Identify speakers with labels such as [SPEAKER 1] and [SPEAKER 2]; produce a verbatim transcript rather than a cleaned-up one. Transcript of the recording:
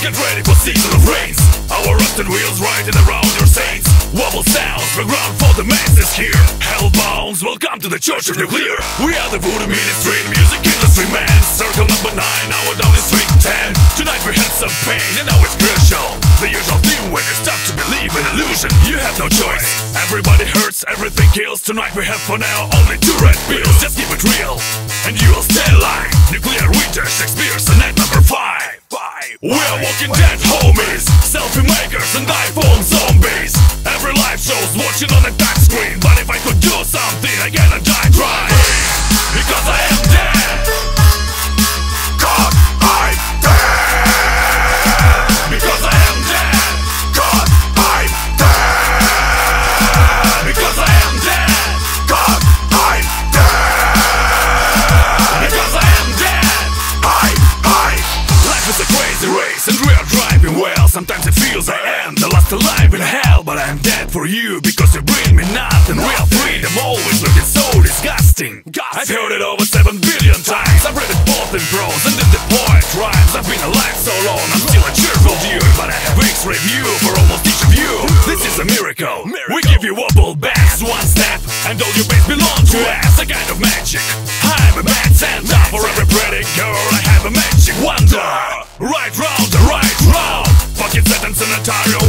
[SPEAKER 1] get ready for season of rains. Our rusted wheels riding around your saints. Wobble sounds, background for the masses here. Hellbounds, welcome to the Church of Nuclear. We are the voodoo ministry, music industry man. Circle number nine, now we're down in street ten. Tonight we had some pain, and now it's crucial. The usual theme when you start to believe in illusion. You have no choice, everybody hurts, everything kills. Tonight we have for now only two red pills. Just keep it real, and you will stay alive. Nuclear winter, Shakespeare, sonnet number five. We are walking dead homies, selfie makers and iPhone zombies. Every live show's watching on a touch screen. But if I could do something, I gotta die trying. Because I am dead. God, I'm dead. Because I am dead. God, I'm dead. Because I am dead. God, I'm dead. Because I am dead. I, I. Life is a crazy race and we are driving well. Sometimes it feels I am the last alive in hell. But I'm dead for you because you bring me nothing. Real freedom always looking so disgusting. I've heard it over seven billion times. I've read it both in prose and in the poet rhymes. I've been alive so long, I'm still a cheerful dude. But I have weeks review for almost each of you. This is a miracle, we give you wobble backs one step, and all your base belong to us. A kind of magic, I'm a bad Santa. For every pretty girl I have a magic wonder. Right round, the right round. Fucking sentence in Ontario,